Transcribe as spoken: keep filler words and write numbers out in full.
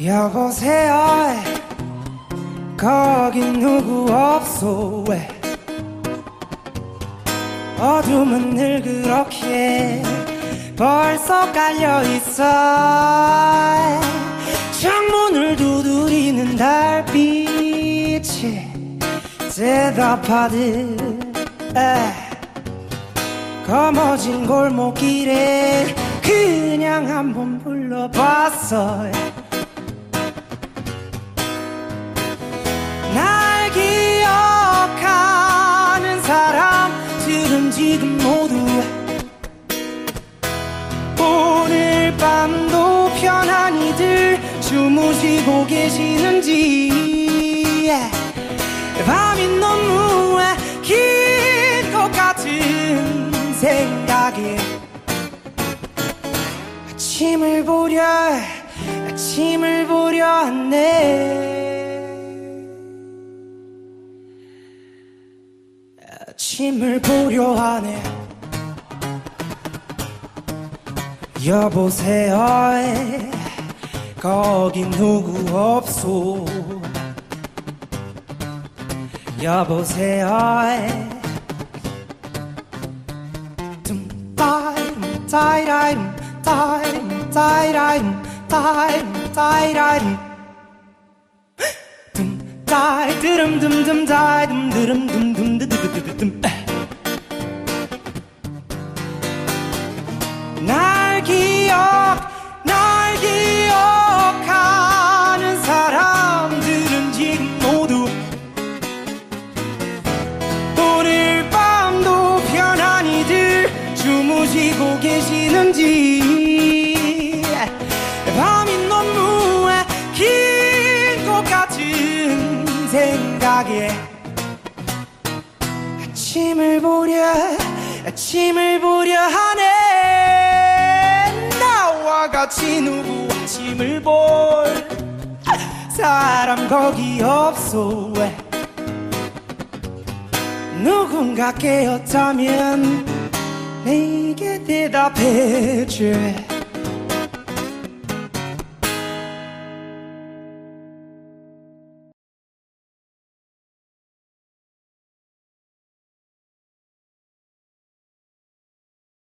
여보세요 거긴 누구 없소 왜 어둠은 늘 그렇게 벌써 깔려있어 창문을 두드리는 달빛이 대답하듯 거머진 골목길에 그냥 한번 불러봤어 날 기억하는 사람들은 지금 모두 오늘 밤도 편안히들 주무시고 계시는지 밤이 너무 긴 것 같은 생각에 아침을 보려 아침을 보려 하네 아침을 보려 하네 여보세요 거긴 누구 없소 여보세요 둠따이름 따이라이름 따이름 따이라이름 따이름 따이라이름 둠따이 드름둠둠 따이름 드름둠둠드드드드듬 날 기억 날 기억하는 사람들은 지금 모두 오늘 밤도 편안히들 주무시고 계시는지 밤이 너무 긴 것 같은 생각에 아침을 보려 아침을 보려 하네 나와 같이 누구 아침을 볼 사람 거기 없소 왜 누군가 깨었다면 내게 대답해줘